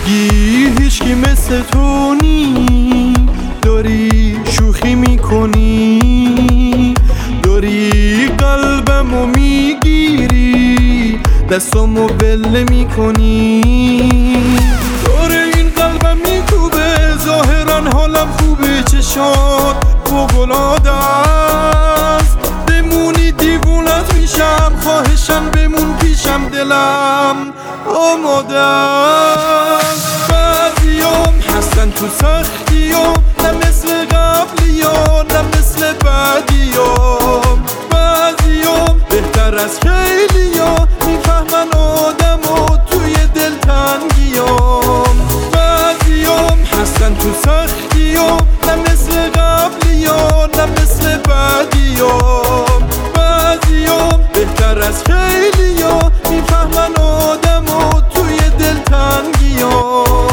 میگی هیچکی مثل تو نی، داری شوخی میکنی، داری قلبمو میگیری، دستامو بله میکنی. داره این قلبم میکوبه، ظاهرا حالم خوبه، چشات فوق‌العاده است، بمونی دیوونت میشم، خواهشم بمون پیشم، دلم آماده است. بعضیام هستن تو سختیام، نه مثل قبلیام نه مثل بعدیام، بعضیام بهتر از خیلیام، میفهمن آدمو توی دلتنگیام. بعضیام هستن تو سختیام، نه مثل قبلیام نه مثل بعدیام، بعضیام بهتر از خیلیام، میفهمن آدمو توی دلتنگیام.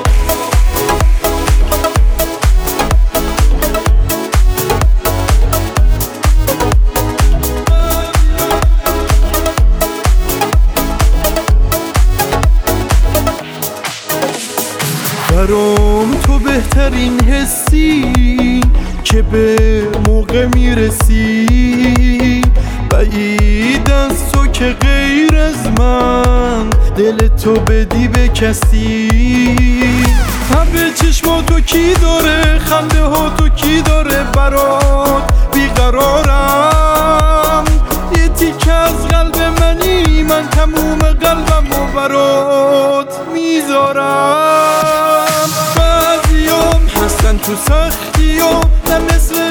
برام تو بهترین حسی که به موقع میرسی، بعید از تو که غیر از من دل تو بدی به کسی. همه چشماتو کی داره، خنده ها تو کی داره، برات بیقرارم، یه تیکه از قلب منی، من تموم قلبمو برات میذارم. بعضیام هستن تو سختیام، نه مثل